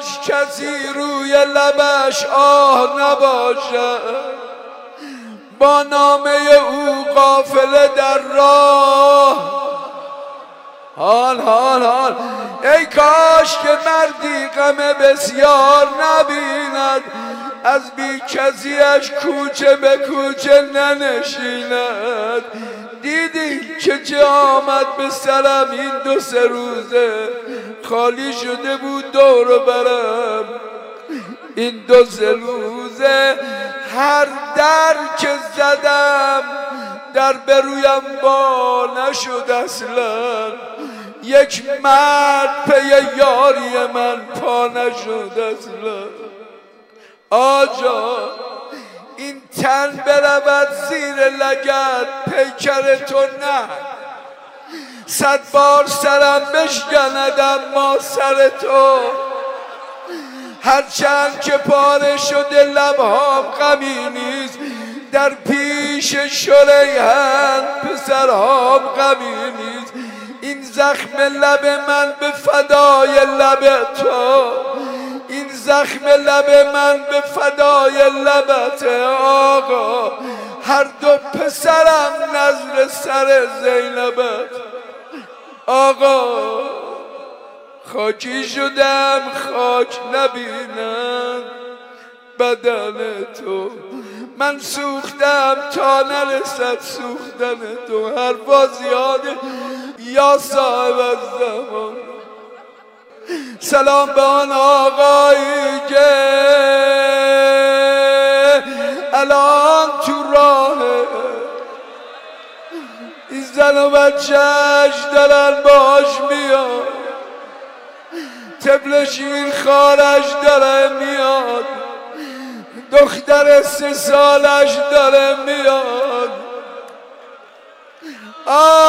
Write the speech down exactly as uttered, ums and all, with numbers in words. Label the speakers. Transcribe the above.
Speaker 1: کاش کسی روی لبش آه نباشد، با نامه او قافله در راه. حال حال حال ای کاش که مردی غم بسیار نبیند، از بی کسیش کوچه به کوچه ننشیند. دیدی که چه آمد به سرم این دو سه روزه، خالی شده بود دور و برم این دو سه روزه. هر در که زدم در برویم با نشد اصلا، یک مرد پی یاری من پا نشد اصلا. آجا این تن برود زیر لگد پیکر تو نه، صد بار سرم بشکند اما سر تو. هرچند که پاره شده لبهام غمی نیست، در پیش شریحان پسرهام غمی نیست. این زخم لب من به فدای لب تو، این زخم لب من به فدای لبت آقا. هر دو پسرم نظر سر زینبت آقا. خاکی شدم خاک نبینم بدن تو، من سوختم تا نرسد سوختن تو. حرفا زیاده یا صاحب الزمان. سلام به آن آقایی که الان تو راهه، این زن و بچهش دارن باش میاد، طفل شیر خارش داره میاد، دختر سه سالش داره میاد.